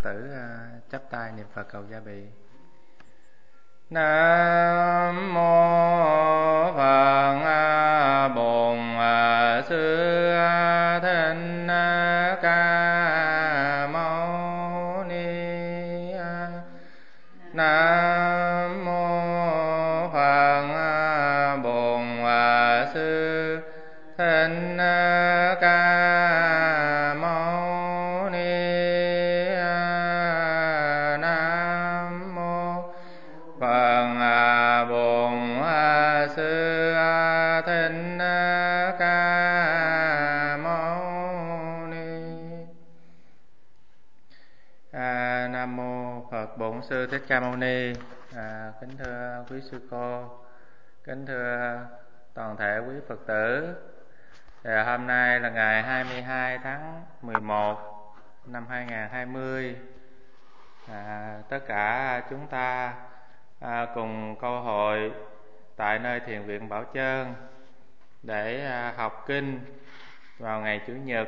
tử chắp tay niệm Phật cầu gia bị. Nam mô Phật Bổn Sư Thích Ca Mâu Ni. Nam mô Phật Bổn Sư Thích Ca Mâu Ni. Nam mô Phật Bổn Sư Thích Ca Mâu Ni. Nam mô Phật Bổn Sư Thích Ca Mâu Ni. Kính thưa quý sư cô, kính thưa toàn thể quý Phật tử. Hôm nay là ngày 22 tháng 11 năm 2020. Tất cả chúng ta cùng câu hội tại nơi Thiền viện Bảo Chơn để học kinh vào ngày Chủ nhật.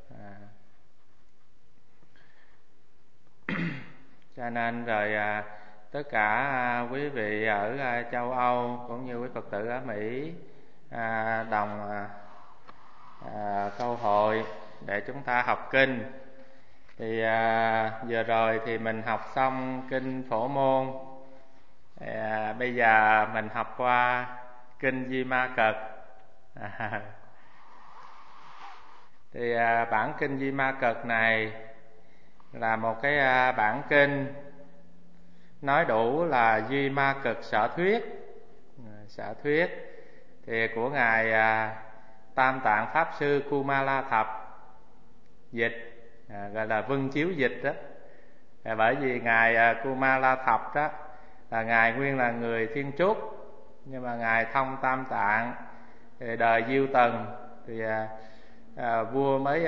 Cho nên rồi tất cả quý vị ở châu Âu cũng như quý Phật tử ở Mỹ đồng câu hội để chúng ta học kinh. Thì vừa rồi thì mình học xong kinh Phổ Môn. Bây giờ mình học qua kinh Di Ma Cật. Thì bản kinh Di Ma Cật này là một cái bản kinh nói đủ là Di Ma Cật sở thuyết. Sở thuyết thì của ngài Tam Tạng Pháp Sư Kumala Thập dịch, gọi là vân chiếu dịch đó. Bởi vì ngài Kumala Thập đó là ngài nguyên là người Thiên Trúc, nhưng mà ngài thông Tam Tạng thì đời Diêu Tần thì vua mới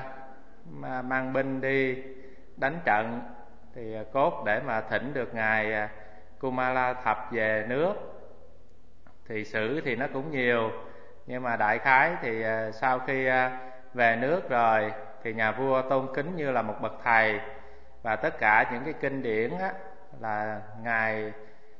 mang binh đi đánh trận, thì cốt để mà thỉnh được ngài Kumala Thập về nước. Thì sử thì nó cũng nhiều, nhưng mà đại khái thì sau khi về nước rồi thì nhà vua tôn kính như là một bậc thầy, và tất cả những cái kinh điển á, là ngài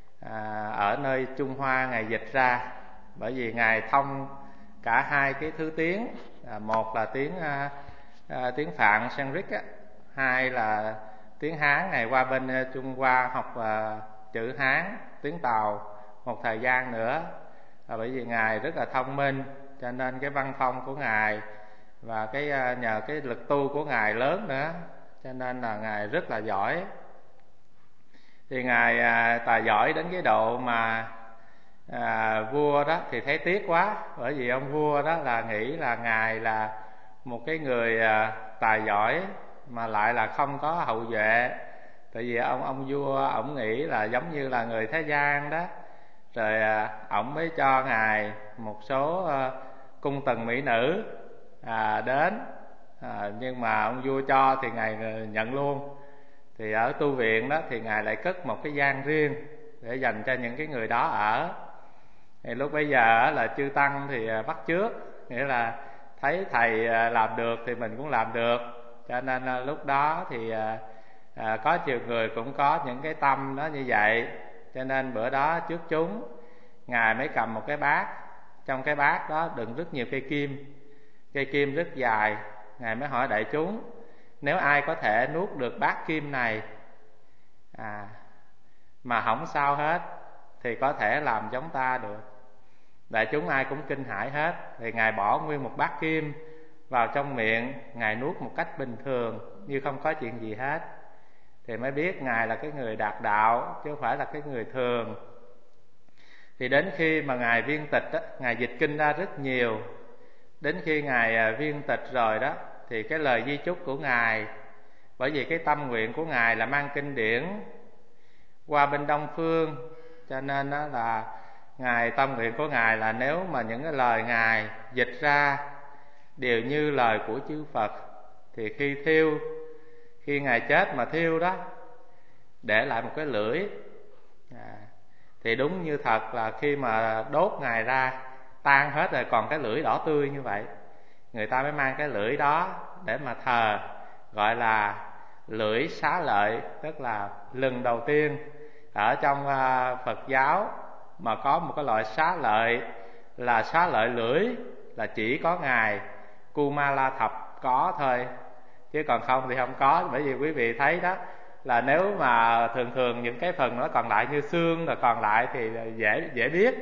ở nơi Trung Hoa ngài dịch ra. Bởi vì ngài thông cả hai cái thứ tiếng, một là tiếng Phạn Sanskrit á, hai là tiếng Hán. Ngài qua bên Trung Hoa học chữ Hán, tiếng Tàu một thời gian nữa. Bởi vì ngài rất là thông minh, cho nên cái văn phong của ngài và nhờ cái lực tu của ngài lớn nữa, cho nên là ngài rất là giỏi. Thì ngài tài giỏi đến cái độ mà vua đó thì thấy tiếc quá. Bởi vì ông vua đó là nghĩ là ngài là một cái người tài giỏi mà lại là không có hậu duệ. Tại vì ông vua ổng nghĩ là giống như là người thế gian đó. Rồi ổng mới cho ngài một số cung tần mỹ nữ đến, nhưng mà ông vua cho thì ngài nhận luôn. Thì ở tu viện đó thì ngài lại cất một cái gian riêng để dành cho những cái người đó ở. Thì lúc bây giờ là chư tăng thì bắt chước, nghĩa là thấy thầy làm được thì mình cũng làm được. Cho nên lúc đó thì có nhiều người cũng có những cái tâm đó như vậy. Cho nên bữa đó trước chúng, ngài mới cầm một cái bát. Trong cái bát đó đựng rất nhiều cây kim, cây kim rất dài. Ngài mới hỏi đại chúng, nếu ai có thể nuốt được bát kim này mà không sao hết thì có thể làm giống ta được. Đại chúng ai cũng kinh hãi hết. Thì ngài bỏ nguyên một bát kim vào trong miệng, ngài nuốt một cách bình thường như không có chuyện gì hết. Thì mới biết ngài là cái người đạt đạo chứ không phải là cái người thường. Thì đến khi mà ngài viên tịch đó, ngài dịch kinh ra rất nhiều. Đến khi ngài viên tịch rồi đó thì cái lời di chúc của ngài, bởi vì cái tâm nguyện của ngài là mang kinh điển qua bên Đông Phương, cho nên đó là ngài tâm nguyện của ngài là nếu mà những cái lời ngài dịch ra đều như lời của chư Phật, thì khi ngài chết mà thiêu đó, để lại một cái lưỡi. Thì đúng như thật là khi mà đốt ngài ra tan hết rồi, còn cái lưỡi đỏ tươi như vậy. Người ta mới mang cái lưỡi đó để mà thờ, gọi là lưỡi xá lợi, tức là lần đầu tiên ở trong Phật giáo mà có một cái loại xá lợi là xá lợi lưỡi, là chỉ có ngài Kumala Thập có thôi, chứ còn không thì không có. Bởi vì quý vị thấy đó, là nếu mà thường thường những cái phần nó còn lại như xương rồi còn lại thì dễ biết.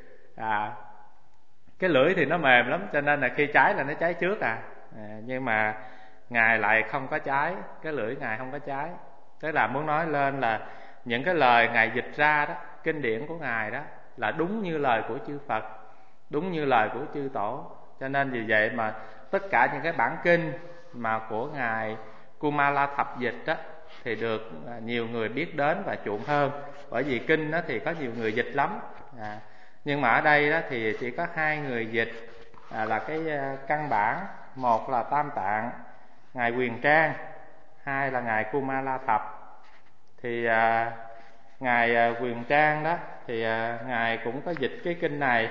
Cái lưỡi thì nó mềm lắm, cho nên là khi cháy là nó cháy trước nhưng mà ngài lại không có cháy, cái lưỡi ngài không có cháy. Tức là muốn nói lên là những cái lời ngài dịch ra đó, kinh điển của ngài đó, là đúng như lời của chư Phật, đúng như lời của chư Tổ. Cho nên vì vậy mà tất cả những cái bản kinh mà của ngài Kumala Thập dịch đó thì được nhiều người biết đến và chuộng hơn. Bởi vì kinh đó thì có nhiều người dịch lắm, nhưng mà ở đây đó thì chỉ có 2 người dịch là cái căn bản. Một là Tam Tạng ngài Quyền Trang, 2 là ngài Kumala Thập. Thì ngài Quyền Trang đó thì ngài cũng có dịch cái kinh này.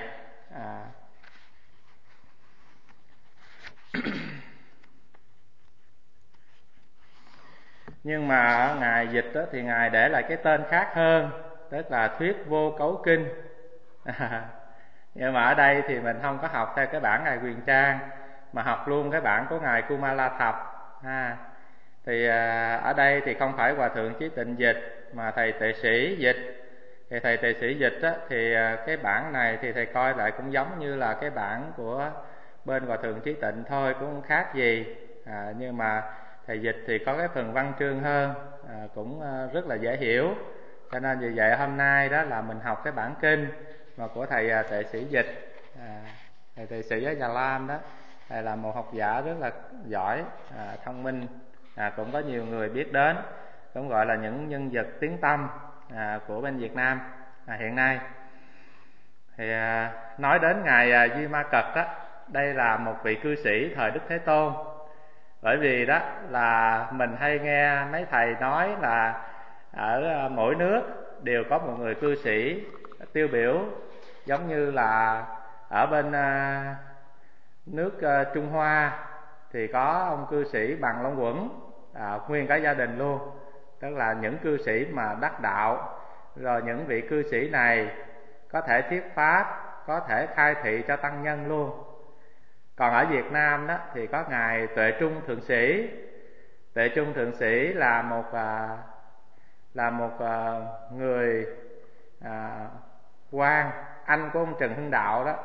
Nhưng mà ngài dịch đó thì ngài để lại cái tên khác hơn, tức là Thuyết Vô Cấu Kinh. Nhưng mà ở đây thì mình không có học theo cái bản ngài Quyền Trang, mà học luôn cái bản của ngài Kumala Thập. Thì ở đây thì không phải Hòa Thượng Chí Tịnh dịch, mà thầy Tệ Sĩ dịch. Thì thầy Tệ Sĩ dịch á, thì cái bản này thì thầy coi lại cũng giống như là cái bản của bên Hòa Thượng Chí Tịnh thôi, cũng không khác gì. Nhưng mà thầy dịch thì có cái phần văn chương hơn, cũng rất là dễ hiểu. Cho nên vì vậy hôm nay đó là mình học cái bản kinh mà của thầy Tệ Sĩ dịch. Thầy Tệ Sĩ ở Già Lam đó, thầy là một học giả rất là giỏi, thông minh, cũng có nhiều người biết đến, cũng gọi là những nhân vật tiếng tăm của bên Việt Nam hiện nay. Thì nói đến ngài Duy Ma Cật đó, đây là một vị cư sĩ thời Đức Thế Tôn. Bởi vì đó là mình hay nghe mấy thầy nói là ở mỗi nước đều có một người cư sĩ tiêu biểu, giống như là ở bên nước Trung Hoa thì có ông cư sĩ Bằng Long Quẩn, nguyên cả gia đình luôn, tức là những cư sĩ mà đắc đạo. Rồi những vị cư sĩ này có thể thuyết pháp, có thể khai thị cho tăng nhân luôn. Còn ở Việt Nam đó thì có ngài Tuệ Trung Thượng Sĩ. Tuệ Trung Thượng Sĩ là một người quan, anh của ông Trần Hưng Đạo đó,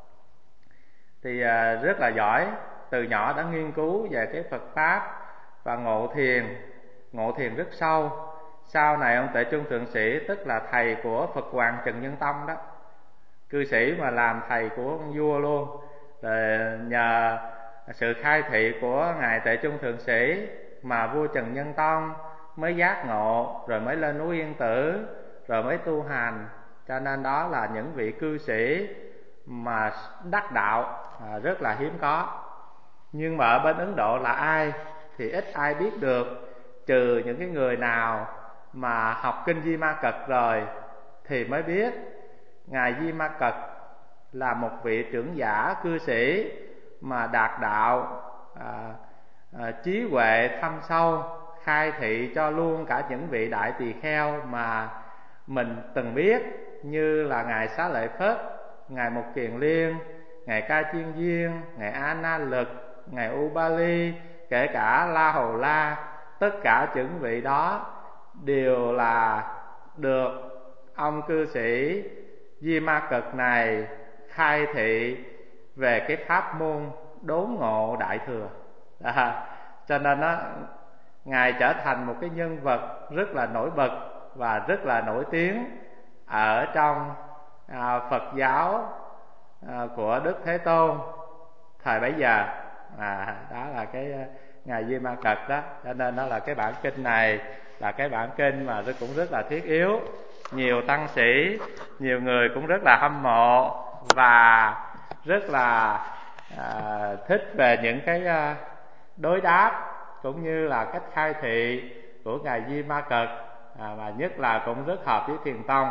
thì rất là giỏi. Từ nhỏ đã nghiên cứu về cái Phật pháp và ngộ thiền rất sâu. Sau này ông Tuệ Trung Thượng Sĩ, tức là thầy của Phật Hoàng Trần Nhân Tông đó, cư sĩ mà làm thầy của ông vua luôn. Rồi nhờ sự khai thị của ngài Tuệ Trung Thượng Sĩ mà vua Trần Nhân Tông mới giác ngộ, rồi mới lên núi Yên Tử, rồi mới tu hành. Cho nên đó là những vị cư sĩ mà đắc đạo rất là hiếm có. Nhưng mà ở bên Ấn Độ là ai thì ít ai biết được, trừ những cái người nào mà học kinh Di Ma Cật rồi thì mới biết. ngài Di Ma Cật là một vị trưởng giả cư sĩ mà đạt đạo, trí huệ thâm sâu, khai thị cho luôn cả những vị đại tỳ kheo mà mình từng biết, như là ngài Xá Lợi Phất, ngài Mục Kiền Liên, ngài Ca Chiên Viên, ngài A Na Lực, ngài Ubali, kể cả La Hầu La. Tất cả những vị đó đều là được ông cư sĩ Di Ma Cật này khai thị về cái pháp môn đốn ngộ đại thừa. Cho nên ngài trở thành một cái nhân vật rất là nổi bật và rất là nổi tiếng ở trong Phật giáo của Đức Thế Tôn thời bấy giờ. Đó là cái ngài Di Ma Cật đó. Cho nên đó là cái bản kinh này là cái bản kinh mà cũng rất là thiết yếu. Nhiều tăng sĩ, nhiều người cũng rất là hâm mộ và rất là thích về những cái đối đáp cũng như là cách khai thị của ngài Di Ma Cật, và nhất là cũng rất hợp với Thiền Tông.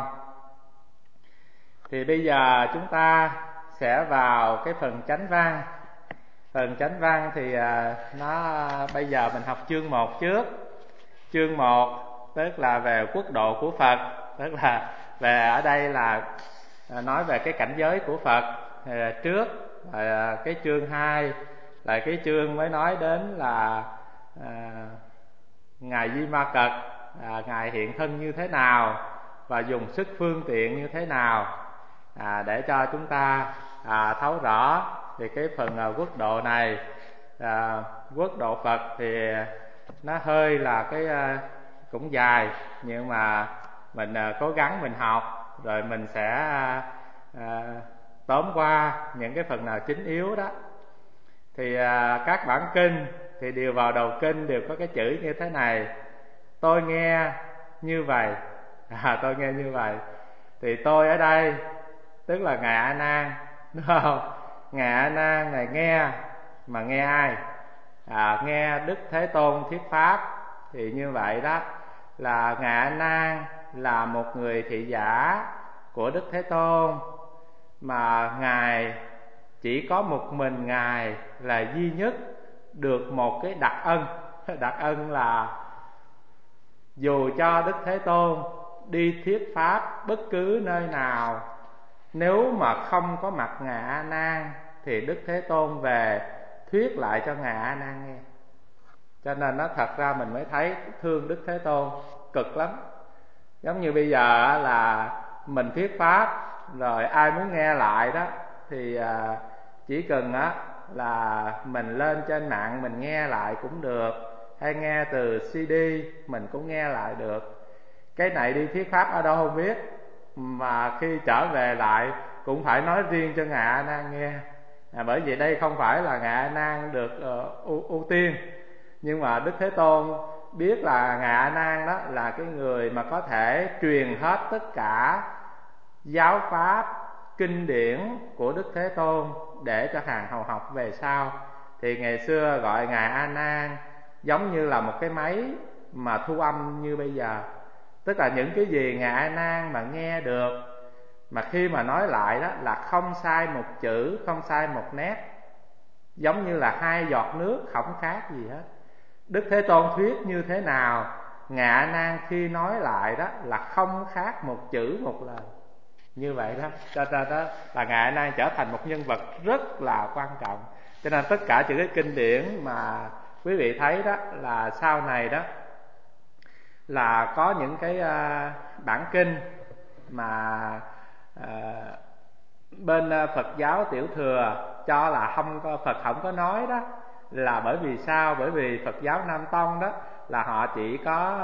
Thì bây giờ chúng ta sẽ vào cái phần chánh văn. Phần chánh văn thì bây giờ mình học chương 1 trước. chương 1 tức là về quốc độ của Phật, tức là về ở đây là nói về cái cảnh giới của Phật trước. Cái chương 2 là cái chương mới nói đến là ngài Di Ma Cật, ngài hiện thân như thế nào và dùng sức phương tiện như thế nào, để cho chúng ta thấu rõ về cái phần quốc độ này. Quốc độ Phật thì nó hơi là cái cũng dài, nhưng mà mình cố gắng mình học rồi mình sẽ tóm qua những cái phần nào chính yếu đó. Thì các bản kinh thì đều vào đầu kinh đều có cái chữ như thế này: tôi nghe như vậy. Tôi nghe như vậy. Thì tôi ở đây tức là ngài A Nan, đúng không? Ngài A Nan ngài nghe, mà nghe ai? Nghe Đức Thế Tôn thuyết pháp. Thì như vậy đó là ngài A Nan là một người thị giả của Đức Thế Tôn, mà ngài chỉ có một mình ngài là duy nhất được một cái đặc ân. Đặc ân là dù cho Đức Thế Tôn đi thuyết pháp bất cứ nơi nào, nếu mà không có mặt ngài A Nan thì Đức Thế Tôn về thuyết lại cho ngài A Nan nghe. Cho nên nó thật ra mình mới thấy thương Đức Thế Tôn cực lắm. Giống như bây giờ là mình thuyết pháp rồi ai muốn nghe lại đó thì chỉ cần là mình lên trên mạng mình nghe lại cũng được, hay nghe từ CD mình cũng nghe lại được. Cái này đi thuyết pháp ở đâu không biết, mà khi trở về lại cũng phải nói riêng cho ngài A Nan nghe. Bởi vì đây không phải là ngài A Nan được ưu tiên, nhưng mà Đức Thế Tôn biết là ngài A Nan đó là cái người mà có thể truyền hết tất cả giáo pháp kinh điển của Đức Thế Tôn để cho hàng hầu học về sau. Thì ngày xưa gọi ngài A Nan giống như là một cái máy mà thu âm như bây giờ. Tức là những cái gì ngài A Nan mà nghe được, mà khi mà nói lại đó là không sai một chữ, không sai một nét, giống như là hai giọt nước, không khác gì hết. Đức Thế Tôn thuyết như thế nào, ngài A Nan khi nói lại đó là không khác một chữ một lời. Như vậy đó, cho nên đó là ngài A Nan trở thành một nhân vật rất là quan trọng. Cho nên tất cả những cái kinh điển mà quý vị thấy đó là sau này đó là có những cái bản kinh mà bên Phật giáo Tiểu Thừa cho là Phật không có nói đó, là bởi vì sao? Bởi vì Phật giáo Nam Tông đó là họ chỉ có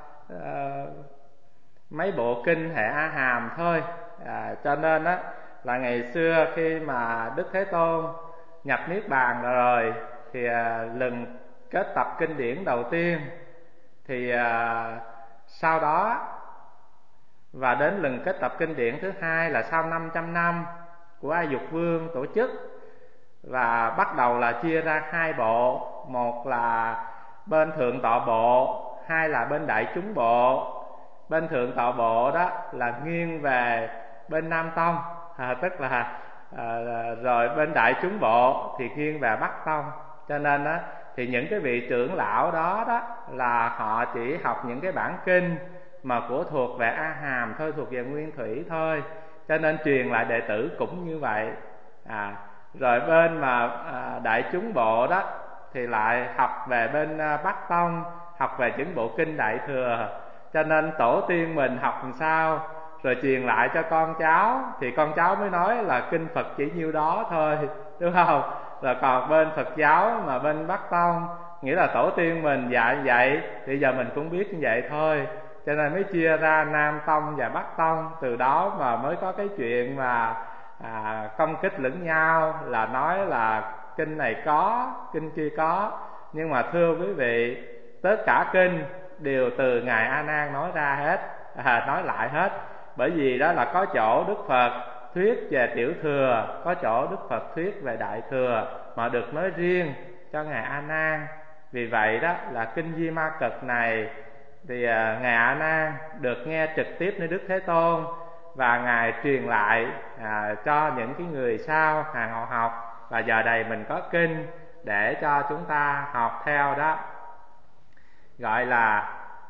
mấy bộ kinh hệ A Hàm thôi. Cho nên đó là ngày xưa khi mà Đức Thế Tôn nhập Niết Bàn rồi thì lần kết tập kinh điển đầu tiên, thì sau đó và đến lần kết tập kinh điển thứ hai là sau 500 năm của A Dục Vương tổ chức, và bắt đầu là chia ra hai bộ, một là bên Thượng Tọa Bộ, hai là bên Đại Chúng Bộ. Bên Thượng Tọa Bộ đó là nghiêng về bên Nam Tông, tức là rồi bên Đại Chúng Bộ thì nghiêng về Bắc Tông. Cho nên đó thì những cái vị trưởng lão đó đó là họ chỉ học những cái bản kinh mà thuộc về A Hàm thôi, thuộc về Nguyên Thủy thôi, cho nên truyền lại đệ tử cũng như vậy. Rồi bên mà Đại Chúng Bộ đó thì lại học về bên Bắc Tông, học về những bộ kinh Đại Thừa. Cho nên tổ tiên mình học làm sao rồi truyền lại cho con cháu, thì con cháu mới nói là kinh Phật chỉ nhiêu đó thôi, đúng không? Rồi còn bên Phật giáo mà bên Bắc Tông, nghĩa là tổ tiên mình dạy như vậy thì giờ mình cũng biết như vậy thôi. Cho nên mới chia ra Nam Tông và Bắc Tông. Từ đó mà mới có cái chuyện mà công kích lẫn nhau, là nói là kinh này có, kinh kia có. Nhưng mà thưa quý vị, tất cả kinh đều từ ngài A Nan nói ra hết, nói lại hết. Bởi vì đó là có chỗ Đức Phật thuyết về Tiểu Thừa, có chỗ Đức Phật thuyết về Đại Thừa, mà được nói riêng cho ngài A Nan. Vì vậy đó là kinh Di Ma Cật này thì ngài A Nan được nghe trực tiếp nơi Đức Thế Tôn, và ngài truyền lại cho những cái người sau hàng họ học. Và giờ đây mình có kinh để cho chúng ta học theo đó, gọi là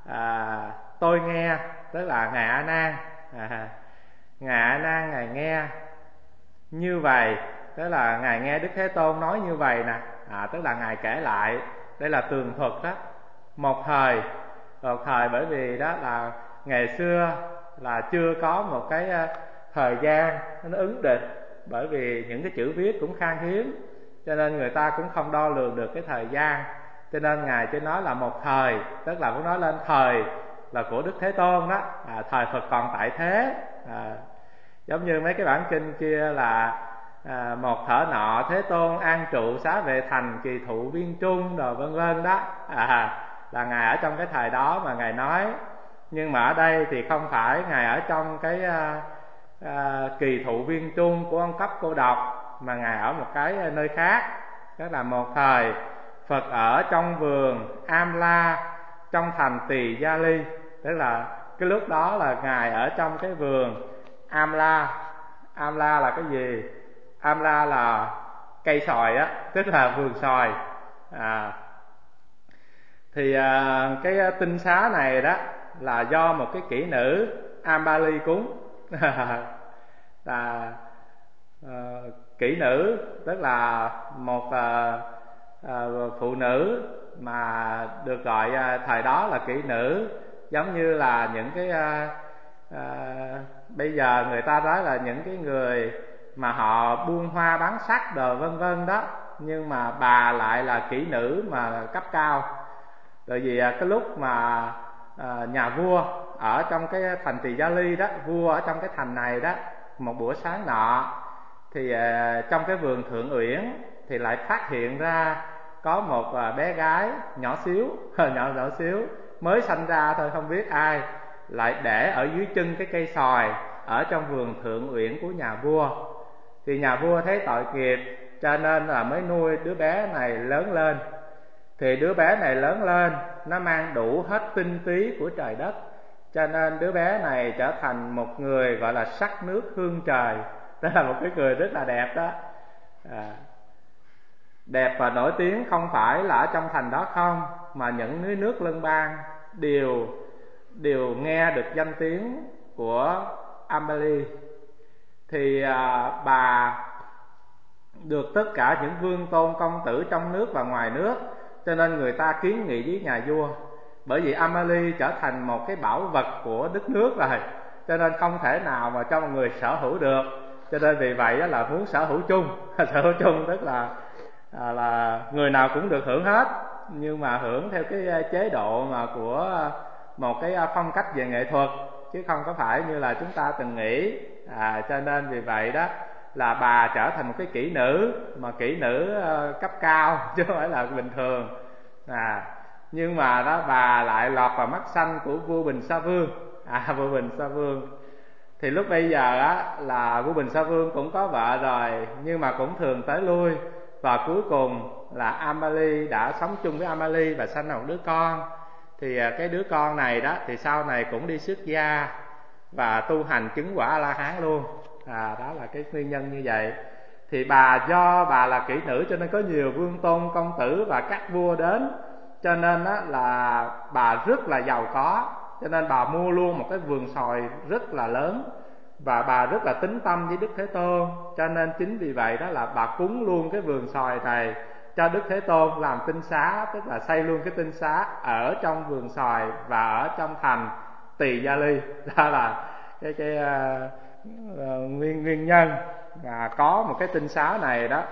tôi nghe, tức là ngài A Nan, ngài A Nan ngài nghe như vậy, tức là ngài nghe Đức Thế Tôn nói như vậy nè, tức là ngài kể lại, đây là tường thuật đó. Một thời bởi vì đó là ngày xưa là chưa có một cái thời gian nó ứng định, bởi vì những cái chữ viết cũng khan hiếm, cho nên người ta cũng không đo lường được cái thời gian, cho nên ngài chỉ nói là một thời, tức là cũng nói lên thời là của Đức Thế Tôn đó, thời Phật còn tại thế. Giống như mấy cái bản kinh kia là một thở nọ Thế Tôn an trụ xá vệ thành, kỳ thụ viên trung rồi vân vân đó, là ngài ở trong cái thời đó mà ngài nói. Nhưng mà ở đây thì không phải ngài ở trong cái kỳ thụ viên trung của ông Cấp Cô Độc, mà ngài ở một cái nơi khác. Tức là một thời Phật ở trong vườn Amla trong thành Tỳ Gia Ly, tức là cái lúc đó là ngài ở trong cái vườn Amla. Amla là cái gì? Amla là cây xoài á, tức là vườn xoài. Thì cái tinh xá này đó là do một cái kỹ nữ Ambali cúng. Là kỹ nữ tức là một phụ nữ mà được gọi thời đó là kỹ nữ, giống như là những cái bây giờ người ta nói là những cái người mà họ buôn hoa bán sắc đồ vân vân đó, nhưng mà bà lại là kỹ nữ mà cấp cao. Bởi vì cái lúc mà nhà vua ở trong cái thành Tỳ Gia Ly đó, vua ở trong cái thành này đó, một buổi sáng nọ thì trong cái vườn Thượng Uyển thì lại phát hiện ra có một bé gái nhỏ xíu nhỏ xíu mới sanh ra thôi, không biết ai, lại để ở dưới chân cái cây xoài ở trong vườn Thượng Uyển của nhà vua. Thì nhà vua thấy tội nghiệp cho nên là mới nuôi đứa bé này lớn lên. Thì đứa bé này lớn lên nó mang đủ hết tinh túy của trời đất, cho nên đứa bé này trở thành một người gọi là sắc nước hương trời. Đó là một cái người rất là đẹp đó, đẹp và nổi tiếng không phải là ở trong thành đó không, mà những nước lân bang đều nghe được danh tiếng của Ambali. Thì bà được tất cả những vương tôn công tử trong nước và ngoài nước, cho nên người ta kiến nghị với nhà vua. Bởi vì Ambali trở thành một cái bảo vật của đất nước rồi, cho nên không thể nào mà cho một người sở hữu được, cho nên vì vậy đó là muốn sở hữu chung. Sở hữu chung tức là người nào cũng được hưởng hết, nhưng mà hưởng theo cái chế độ mà của một cái phong cách về nghệ thuật, chứ không có phải như là chúng ta từng nghĩ. Cho nên vì vậy đó là bà trở thành một cái kỹ nữ, mà kỹ nữ cấp cao chứ không phải là bình thường. Nhưng mà đó bà lại lọt vào mắt xanh của vua Bình Sa Vương. Vua Bình Sa Vương thì lúc bây giờ á là vua Bình Sa Vương cũng có vợ rồi, nhưng mà cũng thường tới lui. Và cuối cùng là Ambali đã sống chung với Ambali và sanh một đứa con. Thì cái đứa con này đó thì sau này cũng đi xuất gia và tu hành chứng quả A-la-hán luôn. Đó là cái nguyên nhân như vậy. Thì do bà là kỹ nữ cho nên có nhiều vương tôn công tử và các vua đến, cho nên đó là bà rất là giàu có, cho nên bà mua luôn một cái vườn xoài rất là lớn. Và bà rất là tín tâm với Đức Thế Tôn, cho nên chính vì vậy đó là bà cúng luôn cái vườn xoài này cho Đức Thế Tôn làm tinh xá, tức là xây luôn cái tinh xá ở trong vườn xoài và ở trong thành Tỳ Gia Ly. Đó là cái nguyên nhân có một cái tinh xá này đó.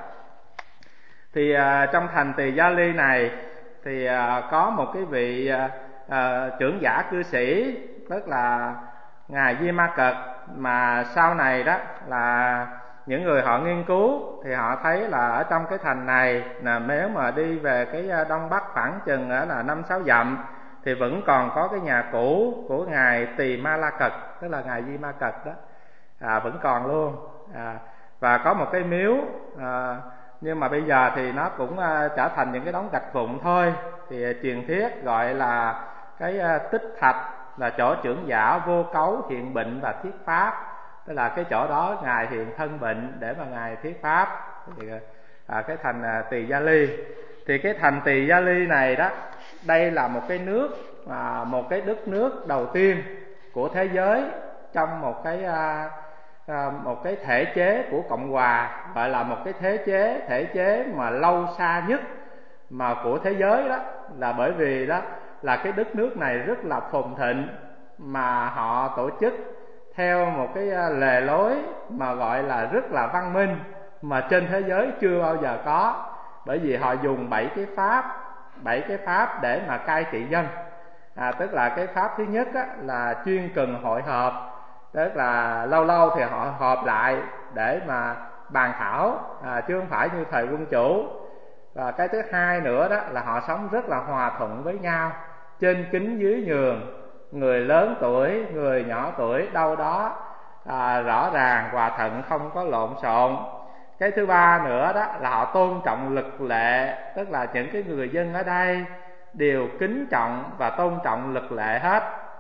Thì trong thành Tỳ Gia Ly này thì có một cái vị trưởng giả cư sĩ, tức là ngài Di Ma Cật, mà sau này đó là những người họ nghiên cứu thì họ thấy là ở trong cái thành này là nếu mà đi về cái đông bắc khoảng chừng là 5-6 dặm thì vẫn còn có cái nhà cũ của ngài Tỳ Ma La Cật, tức là ngài Di Ma Cật đó, vẫn còn luôn. Và có một cái miếu, nhưng mà bây giờ thì nó cũng trở thành những cái đống gạch vụn thôi. Thì truyền thuyết gọi là cái Tích Thạch, là chỗ trưởng giả Vô Cấu hiện bệnh và thuyết pháp, tức là cái chỗ đó ngài hiện thân bệnh để mà ngài thuyết pháp. Thì cái thành Tỳ Gia Ly, thì cái thành Tỳ Gia Ly này đó, đây là một cái nước một cái đất nước đầu tiên của thế giới trong một cái thể chế của Cộng hòa, gọi là một cái thể chế mà lâu xa nhất mà của thế giới đó, là bởi vì đó là cái đất nước này rất là phồn thịnh, mà họ tổ chức theo một cái lề lối mà gọi là rất là văn minh, mà trên thế giới chưa bao giờ có. Bởi vì họ dùng 7 cái pháp để mà cai trị dân. Tức là cái pháp thứ nhất á, là chuyên cần hội họp, tức là lâu lâu thì họ họp lại để mà bàn thảo, chứ không phải như thời quân chủ. Và cái thứ hai nữa đó là họ sống rất là hòa thuận với nhau, trên kính dưới nhường, người lớn tuổi, người nhỏ tuổi đâu đó rõ ràng, hòa thuận, không có lộn xộn. Cái thứ ba nữa đó là họ tôn trọng luật lệ, tức là những cái người dân ở đây đều kính trọng và tôn trọng luật lệ hết.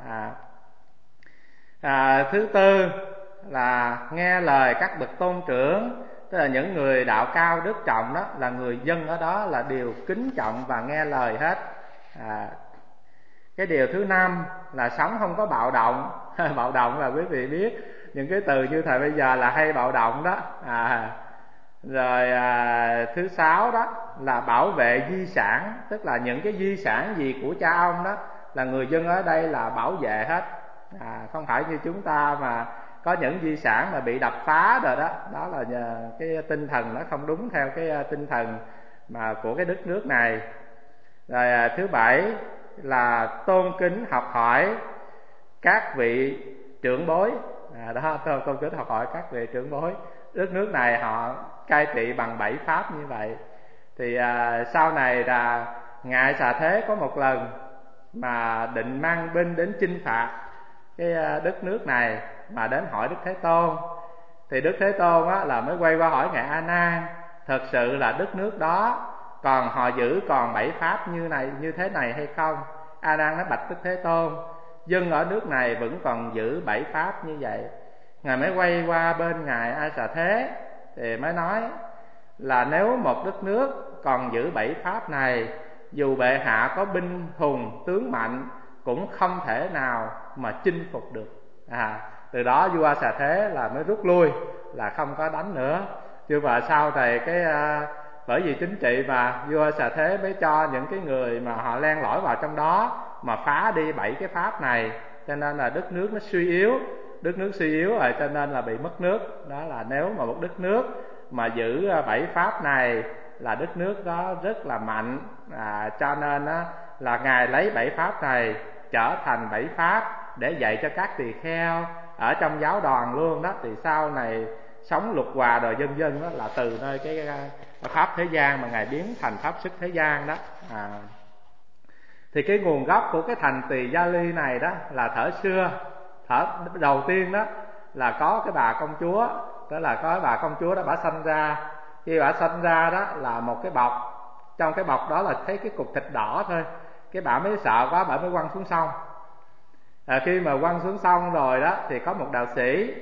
Thứ tư là nghe lời các bậc tôn trưởng, tức là những người đạo cao đức trọng đó, là người dân ở đó là đều kính trọng và nghe lời hết. Cái điều thứ năm là sống không có bạo động. Bạo động là quý vị biết những cái từ như thời bây giờ là hay bạo động đó. Rồi thứ sáu đó là bảo vệ di sản, tức là những cái di sản gì của cha ông đó là người dân ở đây là bảo vệ hết. Không phải như chúng ta mà có những di sản mà bị đập phá rồi đó, đó là cái tinh thần nó không đúng theo cái tinh thần mà của cái đất nước này. Rồi thứ bảy là tôn kính học hỏi các vị trưởng bối. Đó, tôn kính học hỏi các vị trưởng bối. Đất nước này họ cai trị bằng 7 pháp như vậy. Thì sau này là Ngài Xà Thế có một lần mà định mang binh đến chinh phạt cái đất nước này, mà đến hỏi Đức Thế Tôn. Thì Đức Thế Tôn á, là mới quay qua hỏi Ngài A Nan, thật sự là đất nước đó còn họ giữ còn 7 pháp như thế này hay không? A Nan nói bạch Đức Thế Tôn, dân ở nước này vẫn còn giữ 7 pháp như vậy. Ngài mới quay qua bên Ngài A Xà Thế thì mới nói là nếu một đất nước còn giữ 7 pháp này, dù bệ hạ có binh hùng tướng mạnh cũng không thể nào mà chinh phục được. Từ đó vua Xà Thế là mới rút lui, là không có đánh nữa. Chứ mà sau này bởi vì chính trị mà vua Xà Thế mới cho những cái người mà họ len lỏi vào trong đó mà phá đi 7 cái pháp này, cho nên là đất nước nó suy yếu. Đất nước suy yếu rồi cho nên là bị mất nước. Đó là nếu mà một đất nước mà giữ 7 pháp này là đất nước đó rất là mạnh. Cho nên là Ngài lấy 7 pháp này trở thành 7 pháp để dạy cho các tỳ kheo ở trong giáo đoàn luôn đó. Thì sau này sống luật hòa rồi dân dân đó là từ nơi cái pháp thế gian mà Ngài biến thành pháp sức thế gian đó. Thì cái nguồn gốc của cái thành Tỳ Gia Ly này đó là thở xưa. Thở đầu tiên đó là có cái bà công chúa, tức là có cái bà công chúa đó bà sanh ra. Khi bà sanh ra đó là một cái bọc, trong cái bọc đó là thấy cái cục thịt đỏ thôi. Cái bà mới sợ quá, bà mới quăng xuống sông. Khi mà quăng xuống sông rồi đó thì có một đạo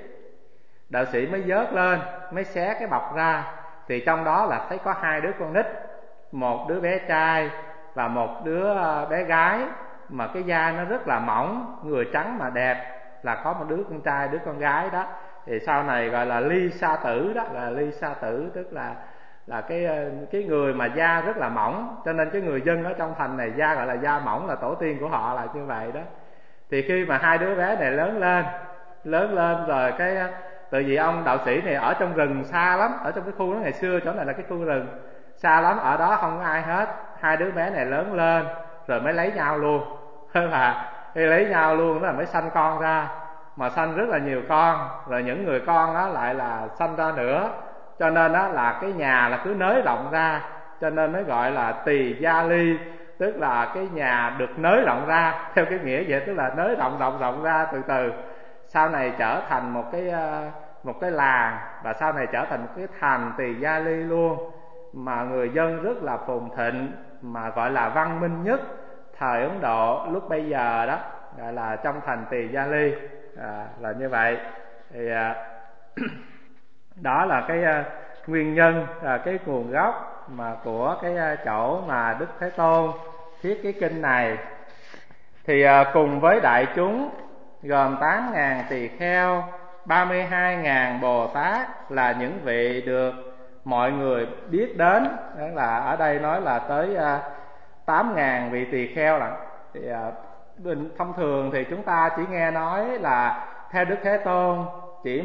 sĩ mới vớt lên, mới xé cái bọc ra. Thì trong đó là thấy có 2 đứa con nít, một đứa bé trai và một đứa bé gái, mà cái da nó rất là mỏng, người trắng mà đẹp, là có một đứa con trai, đứa con gái đó. Thì sau này gọi là ly sa tử đó, là ly sa tử tức là cái người mà da rất là mỏng, cho nên cái người dân ở trong thành này da gọi là da mỏng, là tổ tiên của họ là như vậy đó. Thì khi mà 2 đứa bé này lớn lên rồi cái tự vì ông đạo sĩ này ở trong rừng xa lắm, ở trong cái khu đó ngày xưa chỗ này là cái khu rừng xa lắm, ở đó không có ai hết. 2 đứa bé này lớn lên rồi mới lấy nhau luôn. Và khi lấy nhau luôn đó là mới sanh con ra, mà sanh rất là nhiều con, rồi những người con đó lại là sanh ra nữa, cho nên đó là cái nhà là cứ nới rộng ra, cho nên mới gọi là Tỳ Gia Ly, tức là cái nhà được nới rộng ra theo cái nghĩa vậy, tức là nới rộng ra từ từ. Sau này trở thành một cái làng, và sau này trở thành một cái thành Tỳ Gia Ly luôn, mà người dân rất là phồn thịnh, mà gọi là văn minh nhất thời Ấn Độ lúc bây giờ đó, gọi là trong thành Tỳ Gia Ly. Là như vậy. Thì đó là cái nguyên nhân, cái nguồn gốc mà của cái chỗ mà Đức Thế Tôn viết cái kinh này. Thì cùng với đại chúng gồm 8.000 tỳ kheo, 32.000 Bồ Tát là những vị được mọi người biết đến. Đó là ở đây nói là tới 8.000 vị tỳ kheo là thì thông thường thì chúng ta chỉ nghe nói là theo Đức Thế Tôn chỉ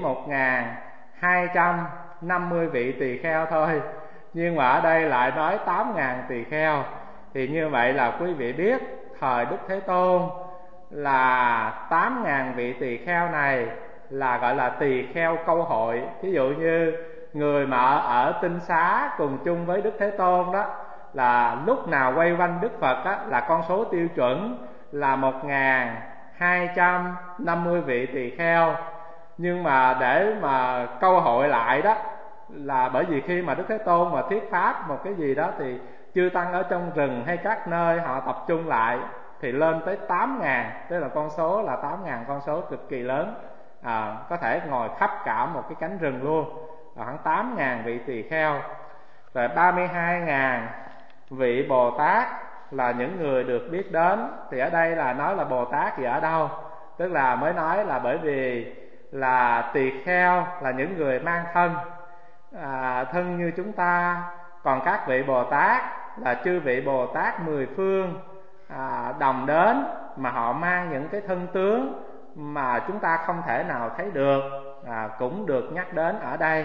1.250 vị tỳ kheo thôi, nhưng mà ở đây lại nói 8.000 tỳ kheo. Thì như vậy là quý vị biết thời Đức Thế Tôn là 8.000 vị tỳ kheo này là gọi là tỳ kheo câu hội. Ví dụ như người mà ở Tinh Xá cùng chung với Đức Thế Tôn đó, là lúc nào quay quanh Đức Phật đó, là con số tiêu chuẩn là 1.250 vị tỳ kheo. Nhưng mà để mà câu hội lại đó là bởi vì khi mà Đức Thế Tôn mà thuyết pháp một cái gì đó thì chư tăng ở trong rừng hay các nơi họ tập trung lại thì lên tới 8.000, tức là con số là 8.000, con số cực kỳ lớn, có thể ngồi khắp cả một cái cánh rừng luôn, khoảng 8.000 vị tỳ kheo. Rồi 32.000 vị Bồ Tát là những người được biết đến. Thì ở đây là nói là Bồ Tát thì ở đâu, tức là mới nói là bởi vì là tỳ kheo là những người mang thân, thân như chúng ta. Còn các vị Bồ Tát là chư vị Bồ Tát mười phương đồng đến, mà họ mang những cái thân tướng mà chúng ta không thể nào thấy được, cũng được nhắc đến ở đây.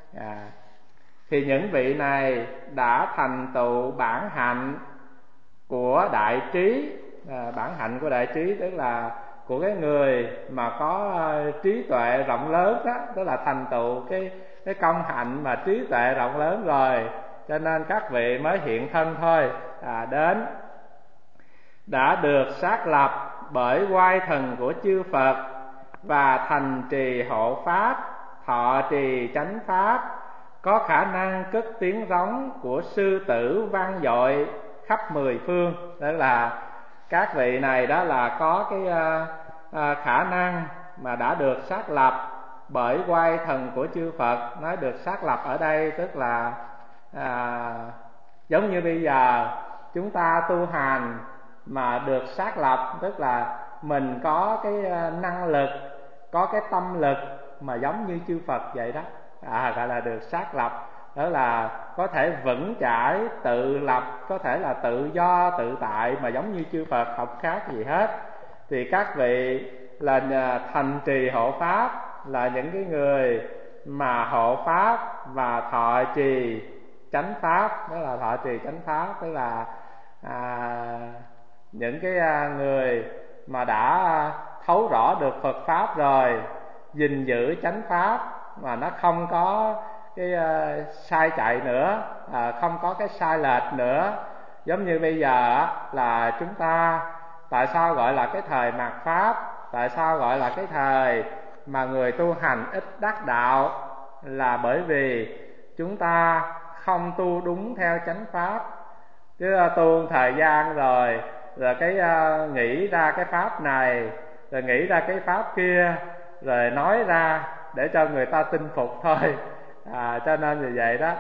Thì những vị này đã thành tựu bản hạnh của đại trí. Bản hạnh của đại trí tức là của cái người mà có trí tuệ rộng lớn đó, tức là thành tựu cái công hạnh mà trí tuệ rộng lớn rồi, cho nên các vị mới hiện thân thôi. Đến đã được xác lập bởi oai thần của chư Phật và thành trì hộ pháp, thọ trì chánh pháp, có khả năng cất tiếng rống của sư tử vang dội khắp mười phương. Đó là các vị này đó là có cái khả năng mà đã được xác lập bởi oai thần của chư Phật. Nói được xác lập ở đây tức là giống như bây giờ chúng ta tu hành mà được xác lập, tức là mình có cái năng lực, có cái tâm lực mà giống như chư Phật vậy đó, gọi là được xác lập. Đó là có thể vững chãi, tự lập, có thể là tự do, tự tại mà giống như chư Phật, không khác gì hết. Thì các vị là thành trì hộ pháp, là những cái người mà hộ pháp và thọ trì chánh pháp. Đó là thọ trì chánh pháp, tức là những cái người mà đã thấu rõ được Phật pháp rồi, gìn giữ chánh pháp mà nó không có cái sai chạy nữa, không có cái sai lệch nữa. Giống như bây giờ là chúng ta, tại sao gọi là cái thời mạt pháp, tại sao gọi là cái thời mà người tu hành ít đắc đạo, là bởi vì chúng ta không tu đúng theo chánh pháp. Chứ tu thời gian rồi cái nghĩ ra cái pháp này, rồi nghĩ ra cái pháp kia, rồi nói ra để cho người ta tin phục thôi. Cho nên vì vậy đó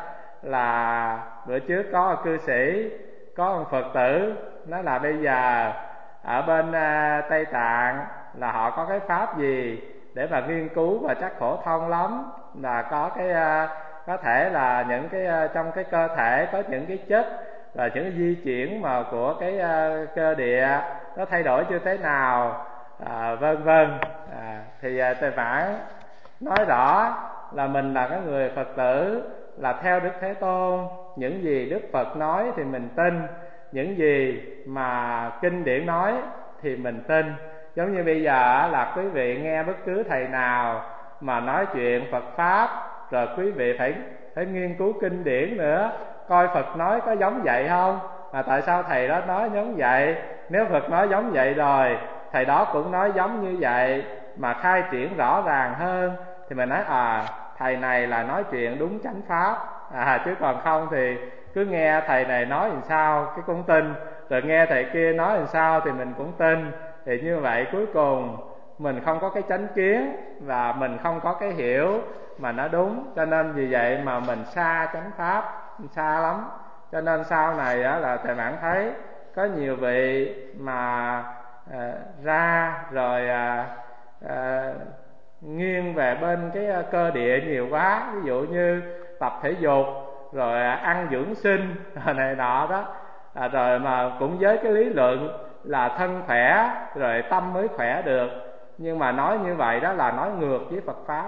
là bữa trước có một cư sĩ, có một Phật tử nói là bây giờ ở bên Tây Tạng là họ có cái pháp gì để mà nghiên cứu và chắc phổ thông lắm, là có cái có thể là những cái trong cái cơ thể có những cái chất và những cái di chuyển mà của cái cơ địa nó thay đổi như thế nào, vân vân. Thì Tề Phạn nói rõ là mình là cái người Phật tử là theo Đức Thế Tôn, những gì Đức Phật nói thì mình tin, những gì mà kinh điển nói thì mình tin. Giống như bây giờ là quý vị nghe bất cứ thầy nào mà nói chuyện Phật pháp, rồi quý vị phải nghiên cứu kinh điển nữa, coi Phật nói có giống vậy không, mà tại sao thầy đó nói giống vậy. Nếu Phật nói giống vậy rồi, thầy đó cũng nói giống như vậy mà khai triển rõ ràng hơn, thì mình nói thầy này là nói chuyện đúng chánh pháp. Chứ còn không thì cứ nghe thầy này nói làm sao cái cũng tin, rồi nghe thầy kia nói làm sao thì mình cũng tin. Thì như vậy cuối cùng mình không có cái chánh kiến và mình không có cái hiểu mà nó đúng. Cho nên vì vậy mà mình xa chánh pháp, xa lắm. Cho nên sau này là Thầy Mãn thấy có nhiều vị mà ra rồi nghiêng về bên cái cơ địa nhiều quá, ví dụ như tập thể dục rồi ăn dưỡng sinh này nọ đó, rồi mà cũng với cái lý luận là thân khỏe rồi tâm mới khỏe được. Nhưng mà nói như vậy đó là nói ngược với Phật Pháp.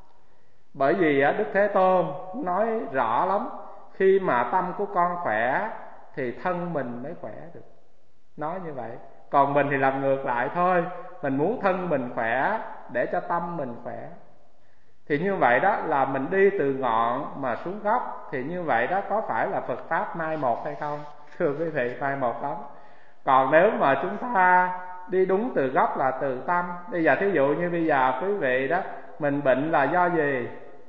Bởi vì Đức Thế Tôn nói rõ lắm, khi mà tâm của con khỏe thì thân mình mới khỏe được, nói như vậy. Còn mình thì làm ngược lại thôi, mình muốn thân mình khỏe để cho tâm mình khỏe. Thì như vậy đó là mình đi từ ngọn mà xuống gốc. Thì như vậy đó có phải là Phật Pháp mai một hay không? Thưa quý vị, mai một lắm. Còn nếu mà chúng ta đi đúng từ gốc là từ tâm. Bây giờ thí dụ như bây giờ quý vị đó, mình bệnh là do gì?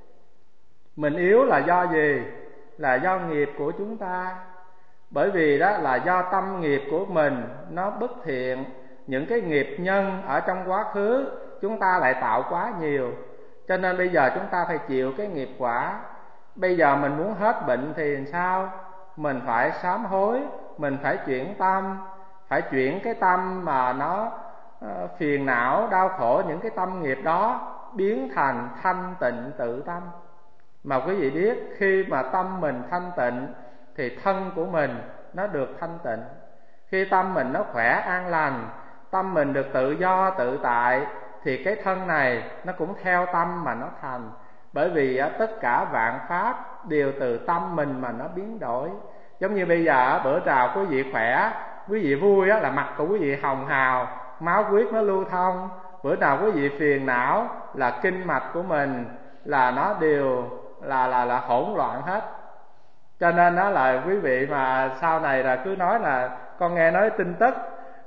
Mình yếu là do gì? Là do nghiệp của chúng ta. Bởi vì đó là do tâm nghiệp của mình nó bất thiện. Những cái nghiệp nhân ở trong quá khứ chúng ta lại tạo quá nhiều, cho nên bây giờ chúng ta phải chịu cái nghiệp quả. Bây giờ mình muốn hết bệnh thì làm sao? Mình phải sám hối, mình phải chuyển tâm. Phải chuyển cái tâm mà nó phiền não, đau khổ, những cái tâm nghiệp đó biến thành thanh tịnh tự tâm. Mà quý vị biết, khi mà tâm mình thanh tịnh thì thân của mình nó được thanh tịnh. Khi tâm mình nó khỏe an lành, tâm mình được tự do tự tại, thì cái thân này nó cũng theo tâm mà nó thành. Bởi vì tất cả vạn pháp đều từ tâm mình mà nó biến đổi. Giống như bây giờ bữa trào quý vị khỏe, quý vị vui là mặt của quý vị hồng hào, máu huyết nó lưu thông. Bữa nào quý vị phiền não là kinh mạch của mình là nó đều là hỗn loạn hết. Cho nên đó là quý vị mà sau này là cứ nói là con nghe nói tin tức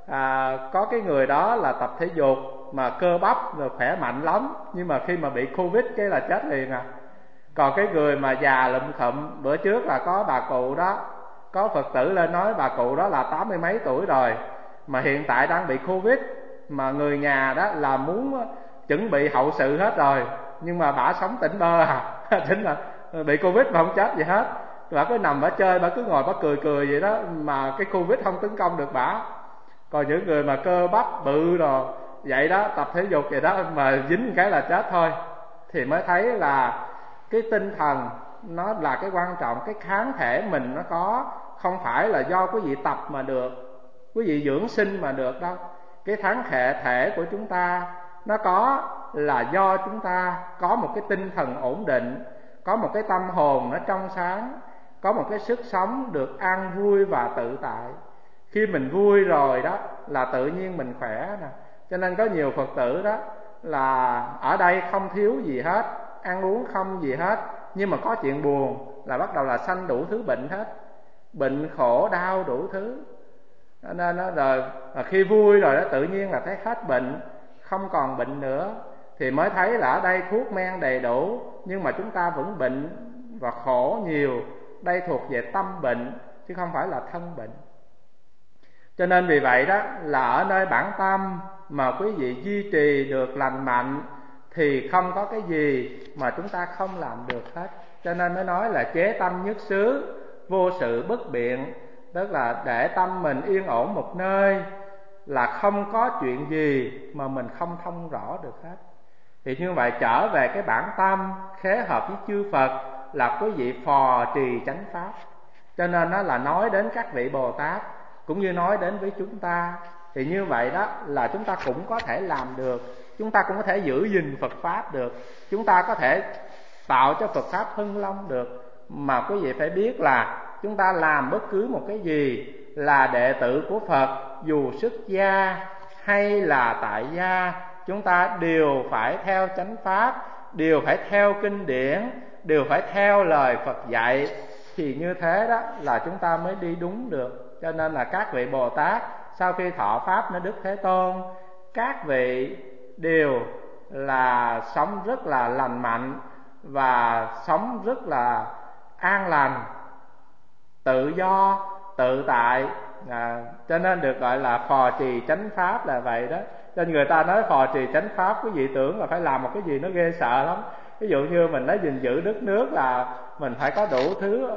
có cái người đó là tập thể dục mà cơ bắp rồi khỏe mạnh lắm, nhưng mà khi mà bị Covid cái là chết liền à. Còn cái người mà già lụm khụm, bữa trước là có bà cụ đó, có Phật tử lên nói bà cụ đó là 80 mấy tuổi rồi mà hiện tại đang bị Covid, mà người nhà đó là muốn chuẩn bị hậu sự hết rồi, nhưng mà bả sống tỉnh bơ chính là bị Covid mà không chết gì hết. Bả cứ nằm bả chơi, bả cứ ngồi bả cười cười vậy đó, mà cái Covid không tấn công được bả. Còn những người mà cơ bắp bự rồi vậy đó, tập thể dục vậy đó mà dính cái là chết thôi. Thì mới thấy là cái tinh thần nó là cái quan trọng. Cái kháng thể mình nó có, không phải là do quý vị tập mà được, quý vị dưỡng sinh mà được đâu. Cái kháng thể của chúng ta nó có là do chúng ta có một cái tinh thần ổn định, có một cái tâm hồn nó trong sáng, có một cái sức sống được an vui và tự tại. Khi mình vui rồi đó là tự nhiên mình khỏe nè. Cho nên có nhiều Phật tử đó là ở đây không thiếu gì hết, ăn uống không gì hết, nhưng mà có chuyện buồn là bắt đầu là sanh đủ thứ bệnh hết, bệnh khổ đau đủ thứ. Cho nên đó, rồi khi vui rồi đó tự nhiên là thấy hết bệnh, không còn bệnh nữa. Thì mới thấy là ở đây thuốc men đầy đủ, nhưng mà chúng ta vẫn bệnh và khổ nhiều. Đây thuộc về tâm bệnh chứ không phải là thân bệnh. Cho nên vì vậy đó là ở nơi bản tâm mà quý vị duy trì được lành mạnh thì không có cái gì mà chúng ta không làm được hết. Cho nên mới nói là chế tâm nhất xứ, vô sự bất biện. Tức là để tâm mình yên ổn một nơi, là không có chuyện gì mà mình không thông rõ được hết. Thì như vậy trở về cái bản tâm khế hợp với chư Phật là quý vị phò trì chánh pháp. Cho nên nó là nói đến các vị Bồ Tát cũng như nói đến với chúng ta. Thì như vậy đó là chúng ta cũng có thể làm được, chúng ta cũng có thể giữ gìn Phật Pháp được, chúng ta có thể tạo cho Phật Pháp hưng long được. Mà quý vị phải biết là chúng ta làm bất cứ một cái gì là đệ tử của Phật, dù xuất gia hay là tại gia, chúng ta đều phải theo chánh pháp, đều phải theo kinh điển, đều phải theo lời Phật dạy. Thì như thế đó là chúng ta mới đi đúng được. Cho nên là các vị Bồ Tát sau khi thọ pháp nơi Đức Thế Tôn, các vị đều là sống rất là lành mạnh và sống rất là an lành, tự do, tự tại. Cho nên được gọi là phò trì chánh pháp là vậy đó. Nên người ta nói phò trì chánh pháp, quý vị tưởng là phải làm một cái gì nó ghê sợ lắm. Ví dụ như mình nói gìn giữ đất nước là mình phải có đủ thứ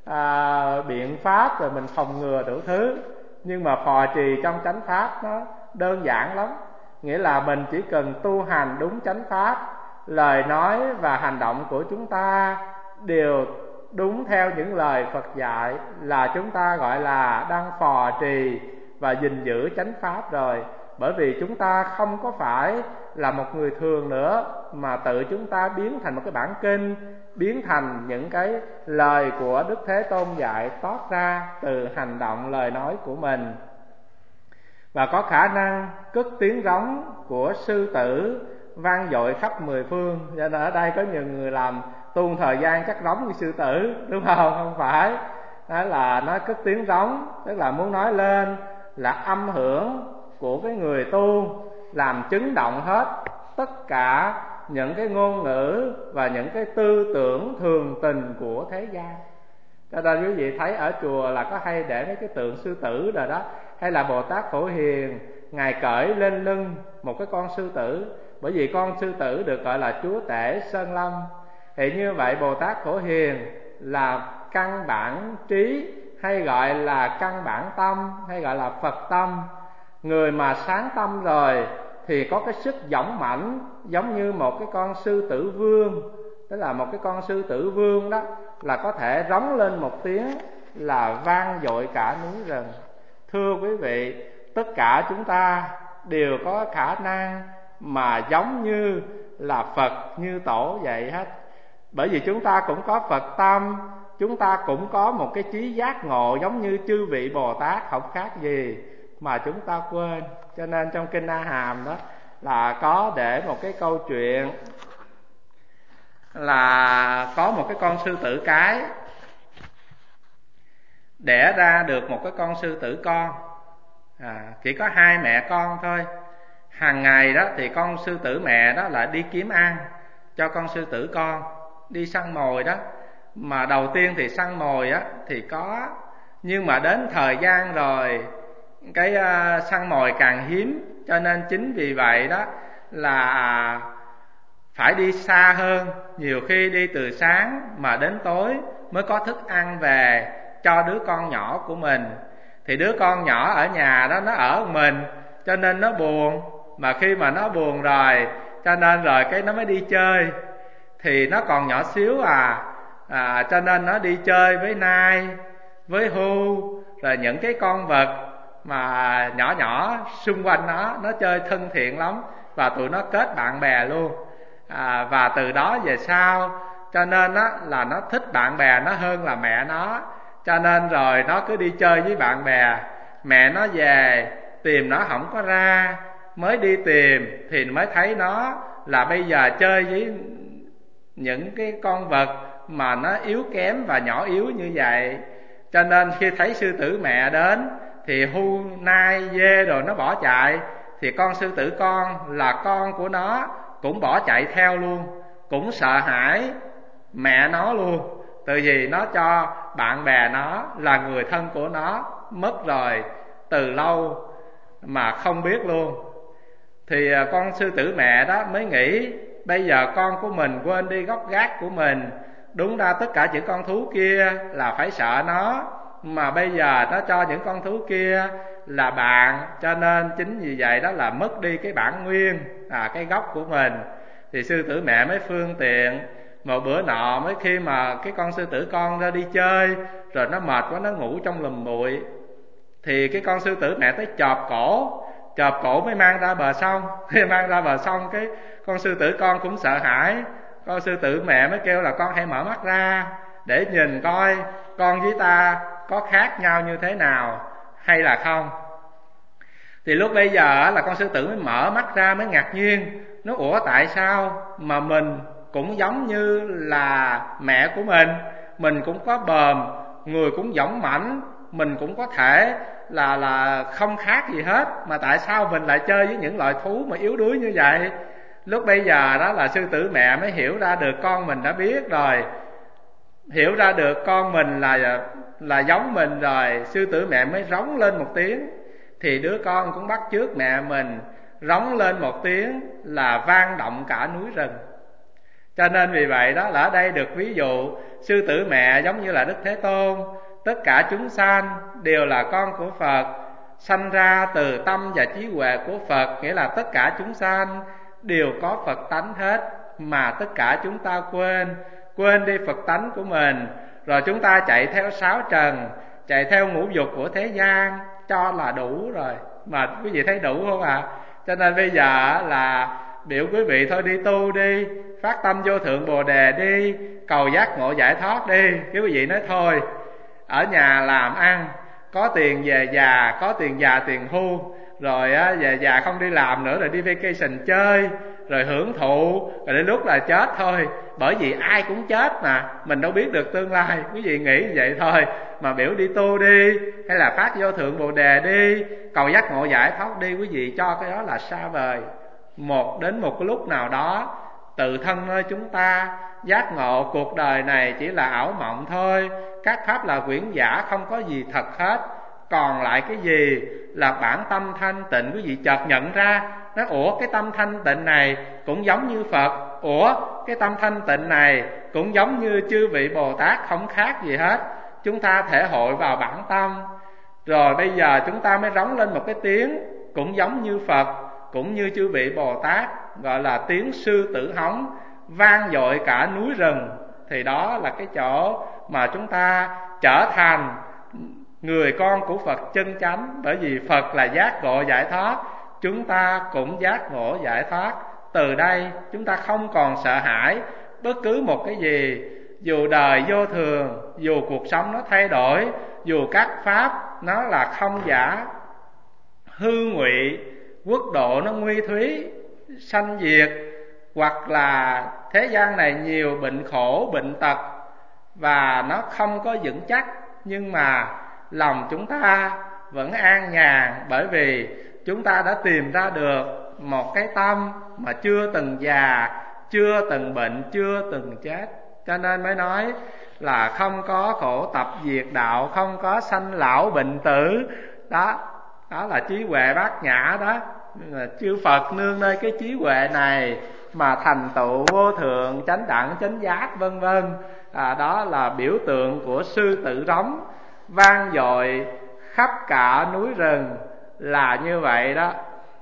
biện pháp, rồi mình phòng ngừa đủ thứ. Nhưng mà phò trì trong chánh pháp đơn giản lắm. Nghĩa là mình chỉ cần tu hành đúng chánh pháp, lời nói và hành động của chúng ta đều đúng theo những lời Phật dạy, là chúng ta gọi là đang phò trì và gìn giữ chánh pháp rồi. Bởi vì chúng ta không có phải là một người thường nữa, mà tự chúng ta biến thành một cái bản kinh, biến thành những cái lời của Đức Thế Tôn dạy toát ra từ hành động lời nói của mình. Và có khả năng cất tiếng rống của sư tử vang dội khắp mười phương. Cho nên ở đây có nhiều người làm tu thời gian chắc rống như sư tử, đúng không? Không phải. Đó là nói cất tiếng rống, tức là muốn nói lên là âm hưởng của cái người tu, làm chấn động hết tất cả những cái ngôn ngữ và những cái tư tưởng thường tình của thế gian. Cho nên quý vị thấy ở chùa là có hay để mấy cái tượng sư tử rồi đó, hay là Bồ Tát Phổ Hiền Ngài cởi lên lưng một cái con sư tử, bởi vì con sư tử được gọi là chúa tể Sơn Lâm. Thì như vậy Bồ Tát Phổ Hiền là căn bản trí, hay gọi là căn bản tâm, hay gọi là Phật tâm. Người mà sáng tâm rồi thì có cái sức dõng mãnh, giống như một cái con sư tử vương. Tức là một cái con sư tử vương đó là có thể rống lên một tiếng là vang dội cả núi rừng. Thưa quý vị, tất cả chúng ta đều có khả năng mà giống như là Phật, như Tổ vậy hết. Bởi vì chúng ta cũng có Phật tâm, chúng ta cũng có một cái trí giác ngộ giống như chư vị Bồ Tát, không khác gì mà chúng ta quên. Cho nên trong Kinh A Hàm đó là có để một cái câu chuyện là có một cái con sư tử cái đẻ ra được một cái con sư tử con. Chỉ có hai mẹ con thôi. Hàng ngày đó thì con sư tử mẹ đó là đi kiếm ăn cho con sư tử con, đi săn mồi đó. Mà đầu tiên thì săn mồi á thì có, nhưng mà đến thời gian rồi cái săn mồi càng hiếm, cho nên chính vì vậy đó là phải đi xa hơn. Nhiều khi đi từ sáng mà đến tối mới có thức ăn về cho đứa con nhỏ của mình. Thì đứa con nhỏ ở nhà đó nó ở một mình, cho nên nó buồn. Mà khi mà nó buồn rồi, cho nên rồi cái nó mới đi chơi. Thì nó còn nhỏ xíu cho nên nó đi chơi với nai, với hươu, rồi những cái con vật mà nhỏ nhỏ xung quanh nó chơi thân thiện lắm. Và tụi nó kết bạn bè luôn. Và từ đó về sau cho nên là nó thích bạn bè nó hơn là mẹ nó. Cho nên rồi nó cứ đi chơi với bạn bè. Mẹ nó về tìm nó không có ra, mới đi tìm thì mới thấy nó là bây giờ chơi với những cái con vật mà nó yếu kém và nhỏ yếu như vậy. Cho nên khi thấy sư tử mẹ đến thì hươu nai dê rồi nó bỏ chạy, thì con sư tử con là con của nó cũng bỏ chạy theo luôn, cũng sợ hãi mẹ nó luôn. Từ vì nó cho bạn bè nó là người thân của nó mất rồi từ lâu mà không biết luôn. Thì con sư tử mẹ đó mới nghĩ bây giờ con của mình quên đi gốc gác của mình. Đúng ra tất cả những con thú kia là phải sợ nó, mà bây giờ nó cho những con thú kia là bạn. Cho nên chính vì vậy đó là mất đi cái bản nguyên, cái gốc của mình. Thì sư tử mẹ mới phương tiện. Một bữa nọ mới khi mà cái con sư tử con ra đi chơi, rồi nó mệt quá nó ngủ trong lùm bụi, thì cái con sư tử mẹ tới chộp cổ mới mang ra bờ sông. Khi mang ra bờ sông cái con sư tử con cũng sợ hãi. Con sư tử mẹ mới kêu là con hãy mở mắt ra để nhìn coi con với ta có khác nhau như thế nào hay là không. Thì lúc bây giờ là con sư tử mới mở mắt ra, mới ngạc nhiên. Nó ủa tại sao mà mình cũng giống như là mẹ của mình cũng có bờm, người cũng dõng mãnh, mình cũng có thể là không khác gì hết, mà tại sao mình lại chơi với những loại thú mà yếu đuối như vậy. Lúc bây giờ đó là sư tử mẹ mới hiểu ra được con mình đã biết rồi, hiểu ra được con mình là giống mình rồi. Sư tử mẹ mới rống lên một tiếng, thì đứa con cũng bắt chước mẹ mình rống lên một tiếng là vang động cả núi rừng. Cho nên vì vậy đó là ở đây được ví dụ sư tử mẹ giống như là Đức Thế Tôn. Tất cả chúng sanh đều là con của Phật. sanh ra từ tâm và trí huệ của Phật, nghĩa là tất cả chúng sanh đều có Phật tánh hết, mà tất cả chúng ta quên đi Phật tánh của mình, rồi chúng ta chạy theo sáu trần, chạy theo ngũ dục của thế gian cho là đủ rồi. Mà quý vị thấy đủ không ạ? Cho nên bây giờ là biểu quý vị thôi đi tu đi, phát tâm vô thượng Bồ Đề đi, cầu giác ngộ giải thoát đi. Cái quý vị nói thôi, ở nhà làm ăn, có tiền về già, có tiền già tiền hưu, rồi về già không đi làm nữa, rồi đi vacation chơi, rồi hưởng thụ, rồi đến lúc là chết thôi. Bởi vì ai cũng chết mà, mình đâu biết được tương lai. Quý vị nghĩ vậy thôi, mà biểu đi tu đi, hay là phát vô thượng Bồ Đề đi, cầu giác ngộ giải thoát đi, quý vị cho cái đó là xa vời. Đến một cái lúc nào đó, tự thân nơi chúng ta giác ngộ cuộc đời này chỉ là ảo mộng thôi. Các pháp là quyển giả, không có gì thật hết. Còn lại cái gì là bản tâm thanh tịnh. Quý vị chợt nhận ra, nói ủa cái tâm thanh tịnh này cũng giống như Phật, ủa cái tâm thanh tịnh này cũng giống như chư vị Bồ Tát, không khác gì hết. Chúng ta thể hội vào bản tâm, rồi bây giờ chúng ta mới rống lên một cái tiếng cũng giống như Phật, cũng như chư vị Bồ Tát, gọi là tiếng sư tử hống vang dội cả núi rừng. Thì đó là cái chỗ mà chúng ta trở thành người con của Phật chân chánh. Bởi vì Phật là giác ngộ giải thoát, chúng ta cũng giác ngộ giải thoát. Từ đây chúng ta không còn sợ hãi bất cứ một cái gì. Dù đời vô thường, dù cuộc sống nó thay đổi, dù các pháp nó là không giả, hư ngụy, quốc độ nó nguy thúy, sanh diệt, hoặc là thế gian này nhiều bệnh khổ, bệnh tật và nó không có vững chắc, nhưng mà lòng chúng ta vẫn an nhàn, bởi vì chúng ta đã tìm ra được một cái tâm mà chưa từng già, chưa từng bệnh, chưa từng chết. Cho nên mới nói là không có khổ tập diệt đạo, không có sanh lão bệnh tử. Đó là trí huệ bát nhã đó. Chư Phật nương nơi cái trí huệ này mà thành tựu vô thượng chánh đẳng chánh giác vân vân. Đó là biểu tượng của sư tử rống vang dội khắp cả núi rừng, là như vậy đó.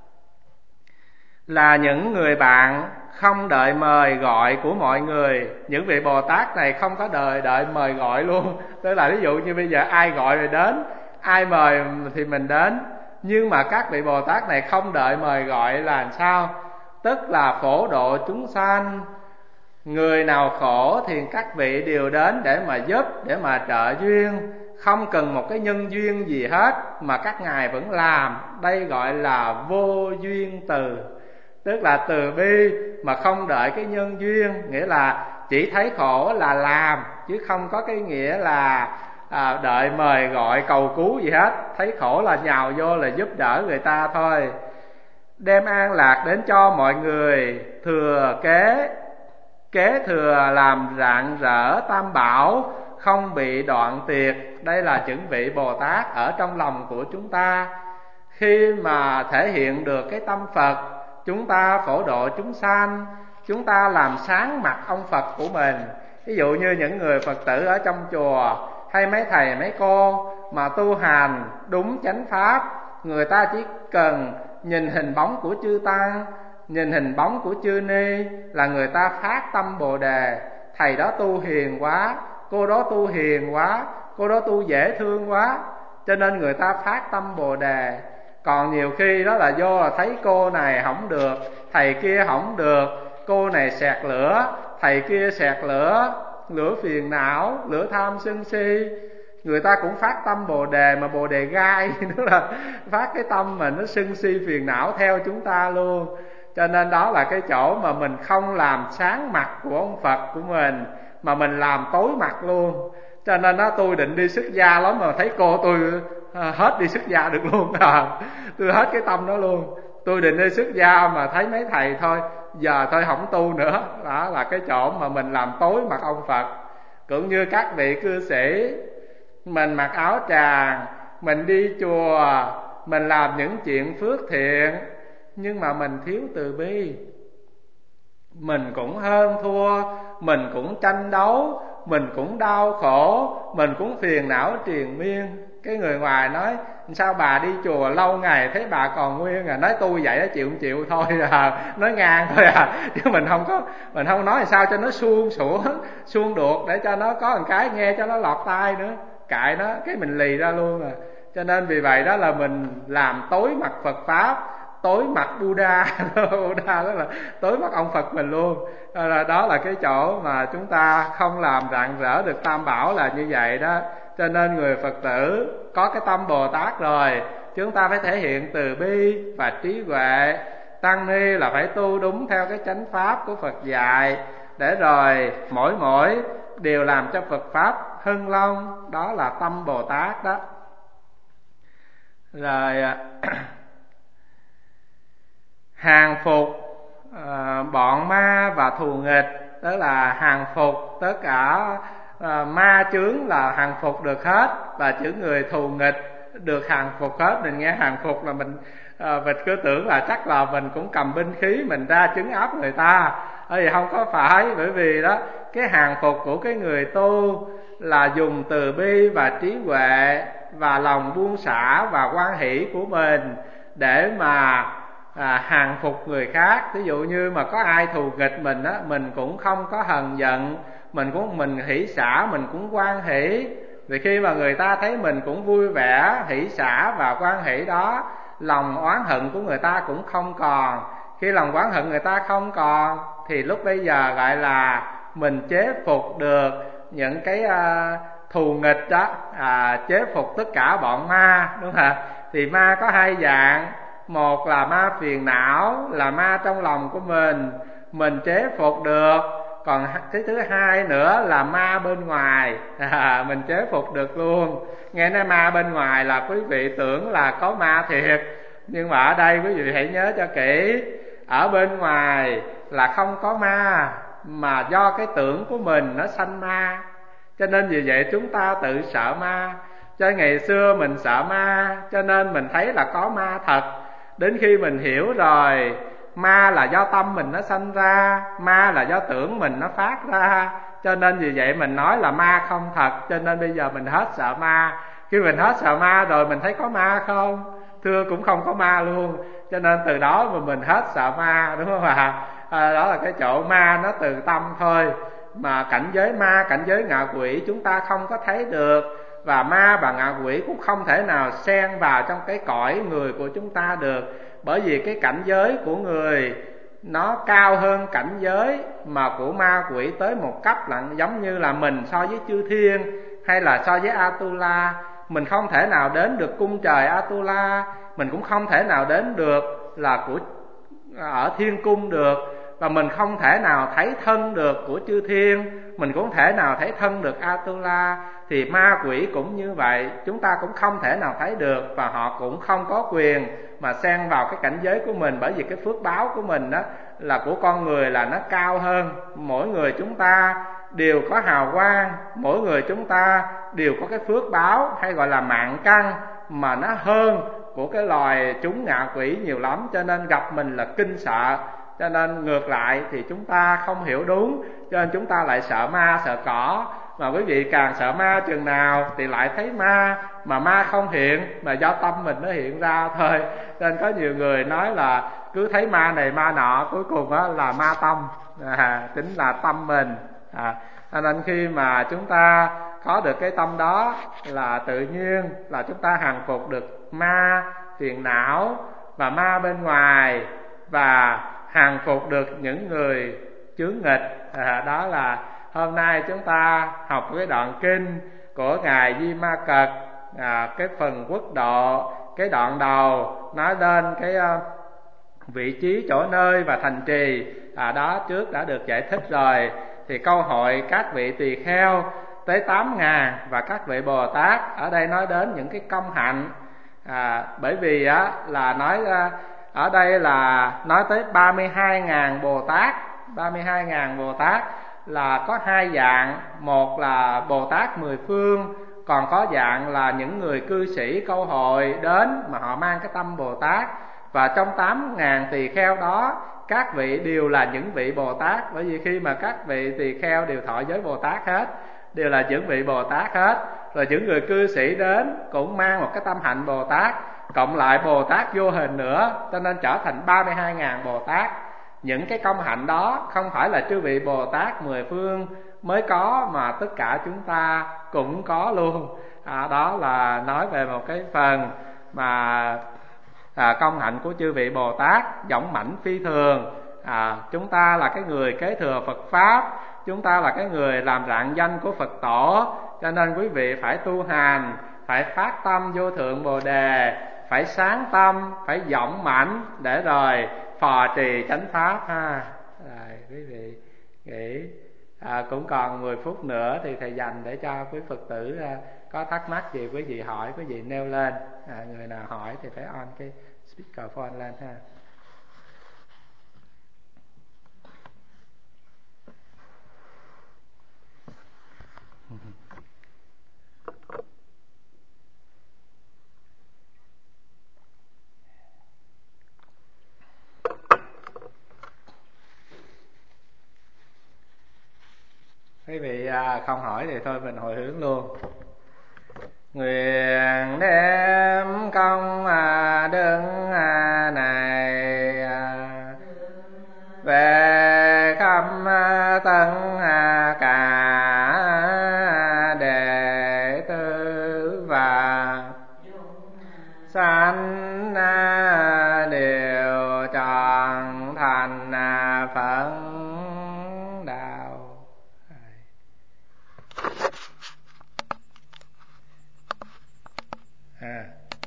Là những người bạn không đợi mời gọi của mọi người. Những vị Bồ Tát này không có đợi mời gọi luôn. Tức là ví dụ như bây giờ ai gọi rồi đến, ai mời thì mình đến. Nhưng mà các vị Bồ Tát này không đợi mời gọi là làm sao? Tức là phổ độ chúng sanh. Người nào khổ thì các vị đều đến để mà giúp, để mà trợ duyên. Không cần một cái nhân duyên gì hết mà các ngài vẫn làm. Đây gọi là vô duyên từ. Tức là từ bi mà không đợi cái nhân duyên. Nghĩa là chỉ thấy khổ là làm, chứ không có cái nghĩa là đợi mời gọi cầu cứu gì hết. Thấy khổ là nhào vô là giúp đỡ người ta thôi. Đem an lạc đến cho mọi người, thừa kế thừa làm rạng rỡ tam bảo, không bị đoạn tuyệt. Đây là những vị Bồ Tát ở trong lòng của chúng ta. Khi mà thể hiện được cái tâm Phật, chúng ta phổ độ chúng sanh, chúng ta làm sáng mặt ông Phật của mình. Ví dụ như những người Phật tử ở trong chùa, hay mấy thầy mấy cô mà tu hành đúng chánh pháp, người ta chỉ cần nhìn hình bóng của chư tăng, nhìn hình bóng của chư ni là người ta phát tâm Bồ Đề. Thầy đó tu hiền quá, cô đó tu hiền quá, cô đó tu dễ thương quá, cho nên người ta phát tâm Bồ Đề. Còn nhiều khi đó là vô là thấy cô này không được, thầy kia không được, cô này sẹt lửa, thầy kia sẹt lửa, lửa phiền não, lửa tham sân si. Người ta cũng phát tâm Bồ Đề mà Bồ Đề gai, tức là phát cái tâm mà nó sân si phiền não theo chúng ta luôn. Cho nên đó là cái chỗ mà mình không làm sáng mặt của ông Phật của mình, mà mình làm tối mặt luôn. Cho nên đó tôi định đi xuất gia lắm, mà thấy cô tôi hết đi xuất gia được luôn. Tôi hết cái tâm đó luôn. Tôi định đi xuất gia mà thấy mấy thầy thôi, giờ thôi không tu nữa. Đó là cái chỗ mà mình làm tối mặt ông Phật. Cũng như các vị cư sĩ, mình mặc áo tràng, mình đi chùa, mình làm những chuyện phước thiện, nhưng mà mình thiếu từ bi. Mình cũng hơn thua, mình cũng tranh đấu, mình cũng đau khổ, mình cũng phiền não triền miên. Cái người ngoài nói sao bà đi chùa lâu ngày thấy bà còn nguyên à? Nói tôi vậy đó, chịu không chịu thôi à, nói ngang thôi à, chứ mình không nói sao cho nó suông được, để cho nó có một cái nghe cho nó lọt tai nữa, cãi nó cái mình lì ra luôn à. Cho nên vì vậy đó là mình làm tối mặt Phật Pháp, tối mặt Buddha Buddha đó là tối mặt ông Phật mình luôn. Đó là cái chỗ mà chúng ta không làm rạng rỡ được Tam Bảo là như vậy đó. Cho nên người Phật tử có cái tâm Bồ Tát rồi, chúng ta phải thể hiện từ bi và trí huệ. Tăng ni là phải tu đúng theo cái chánh pháp của Phật dạy, để rồi mỗi đều làm cho Phật Pháp hưng long. Đó là tâm Bồ Tát đó. Rồi hàng phục bọn ma và thù nghịch, tức là hàng phục tất cả ma chướng là hàng phục được hết, và chữ người thù nghịch được hàng phục hết. Mình nghe hàng phục là mình cứ tưởng là chắc là mình cũng cầm binh khí mình ra trấn áp người ta, thì không có phải. Bởi vì đó, cái hàng phục của cái người tu là dùng từ bi và trí huệ và lòng buông xả và hoan hỷ của mình để mà hàng phục người khác. Ví dụ như mà có ai thù nghịch mình á, mình cũng không có hờn giận, mình hỷ xả, mình cũng hoan hỷ. Vì khi mà người ta thấy mình cũng vui vẻ, hỷ xả và hoan hỷ đó, lòng oán hận của người ta cũng không còn. Khi lòng oán hận người ta không còn thì lúc bây giờ gọi là mình chế phục được những cái thù nghịch đó, chế phục tất cả bọn ma, đúng không ạ? Thì ma có hai dạng. Một là ma phiền não, là ma trong lòng của mình chế phục được. Còn cái thứ hai nữa là ma bên ngoài, mình chế phục được luôn. Nghe nói ma bên ngoài là quý vị tưởng là có ma thiệt, nhưng mà ở đây quý vị hãy nhớ cho kỹ, ở bên ngoài là không có ma, mà do cái tưởng của mình nó sanh ma. Cho nên vì vậy chúng ta tự sợ ma. Cho ngày xưa mình sợ ma, cho nên mình thấy là có ma thật. Đến khi mình hiểu rồi, ma là do tâm mình nó sanh ra, ma là do tưởng mình nó phát ra, cho nên vì vậy mình nói là ma không thật. Cho nên bây giờ mình hết sợ ma. Khi mình hết sợ ma rồi mình thấy có ma không? Thưa cũng không có ma luôn. Cho nên từ đó mà mình hết sợ ma, đúng không ạ? Đó là cái chỗ ma nó từ tâm thôi. Mà cảnh giới ma, cảnh giới ngạ quỷ chúng ta không có thấy được. Và ma và ngạ quỷ cũng không thể nào xen vào trong cái cõi người của chúng ta được. Bởi vì cái cảnh giới của người nó cao hơn cảnh giới mà của ma quỷ tới một cấp lận. Giống như là mình so với chư thiên hay là so với Atula, mình không thể nào đến được cung trời Atula, mình cũng không thể nào đến được là của ở thiên cung được, và mình không thể nào thấy thân được của chư thiên, mình cũng không thể nào thấy thân được Atula. Thì ma quỷ cũng như vậy, chúng ta cũng không thể nào thấy được, và họ cũng không có quyền mà xen vào cái cảnh giới của mình. Bởi vì cái phước báo của mình đó là của con người là nó cao hơn. Mỗi người chúng ta đều có hào quang, mỗi người chúng ta đều có cái phước báo hay gọi là mạng căn mà nó hơn của cái loài chúng ngạ quỷ nhiều lắm. Cho nên gặp mình là kinh sợ. Cho nên ngược lại thì chúng ta không hiểu đúng, cho nên chúng ta lại sợ ma sợ cỏ. Mà quý vị càng sợ ma chừng nào thì lại thấy ma, mà ma không hiện, mà do tâm mình nó hiện ra thôi. Nên có nhiều người nói là cứ thấy ma này ma nọ, cuối cùng á là ma tâm, chính là tâm mình. Nên khi mà chúng ta có được cái tâm đó là tự nhiên là chúng ta hàng phục được ma phiền não và ma bên ngoài, và hàng phục được những người chướng nghịch. Đó là hôm nay chúng ta học cái đoạn kinh của Ngài Di Ma Cật, cái phần quốc độ, cái đoạn đầu nói đến cái vị trí chỗ nơi và thành trì. Đó trước đã được giải thích rồi. Thì câu hỏi các vị tỳ kheo tới 8.000 và các vị Bồ Tát, ở đây nói đến những cái công hạnh. Bởi vì là nói ở đây là nói tới 32.000 Bồ Tát. 32.000 Bồ Tát là có hai dạng. Một là Bồ Tát mười phương, còn có dạng là những người cư sĩ câu hội đến mà họ mang cái tâm Bồ Tát. Và trong 8.000 tỳ kheo đó, các vị đều là những vị Bồ Tát. Bởi vì khi mà các vị tỳ kheo đều thọ giới Bồ Tát hết, đều là chuẩn vị Bồ Tát hết. Rồi những người cư sĩ đến cũng mang một cái tâm hạnh Bồ Tát, cộng lại Bồ Tát vô hình nữa, cho nên trở thành 32.000 Bồ Tát. Những cái công hạnh đó không phải là chư vị Bồ Tát mười phương mới có, mà tất cả chúng ta cũng có luôn. Đó là nói về một cái phần mà công hạnh của chư vị Bồ Tát dũng mãnh phi thường. Chúng ta là cái người kế thừa Phật Pháp, chúng ta là cái người làm rạng danh của Phật Tổ, cho nên quý vị phải tu hành, phải phát tâm vô thượng Bồ Đề, phải sáng tâm, phải dũng mãnh để rồi phò trì chánh pháp ha. Rồi quý vị nghĩ cũng còn 10 phút nữa thì thầy dành để cho quý Phật tử có thắc mắc gì quý vị hỏi, quý vị nêu lên. Người nào hỏi thì phải on cái speakerphone lên ha. Quý vị không hỏi thì thôi mình hồi hướng luôn. Nguyện đem công